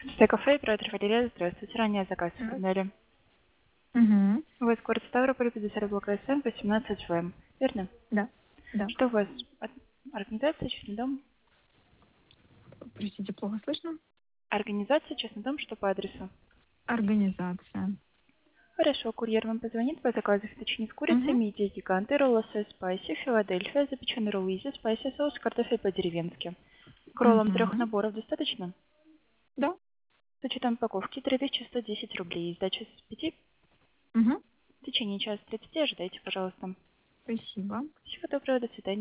Кафе и оператор Валерия, здравствуйте. Ранее заказ оформляли. Угу. У вас город Ставрополь, 50 блок СМ, 18 ВМ. Верно? Да, да. Что у вас? Организация «Частный дом»? Простите, плохо слышно. Организация «Частный дом», что по адресу? Организация. Хорошо, курьер вам позвонит по заказу фетучини с курицей, Угу. мидии, гиганты, роллы с спайси, Филадельфия, запеченный ролл изи, спайси соус, картофель по-деревенски. К роллам 3 Угу. наборов достаточно? Да. С учетом упаковки 3110 рублей. Сдача с 5. Угу. В течение часа 30 ожидайте, пожалуйста. Спасибо. Всего доброго, до свидания.